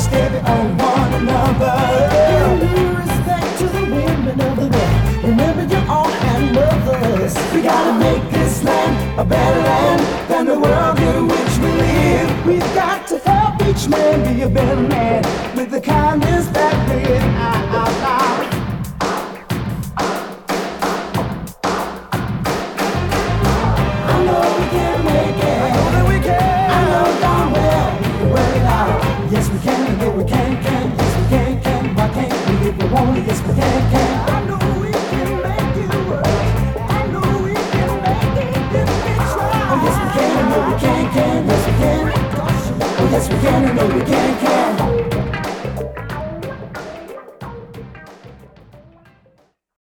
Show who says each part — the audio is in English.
Speaker 1: steady on one another. Give due respect to the women of the world. Remember your own and mothers. We gotta make this land a better land than the world in which we live. We've got to help each man be a better man with the kindness that we have. I know we can make it. I know that we can. I know darn well we can work it out. Yes we can. I know we can. Yes we can. Why can't we if we want it? Yes we can. I know we can make it work. I know we can make it if we try. Oh yes we can. I know we can. Yes we can. Oh yes we can. I know we can.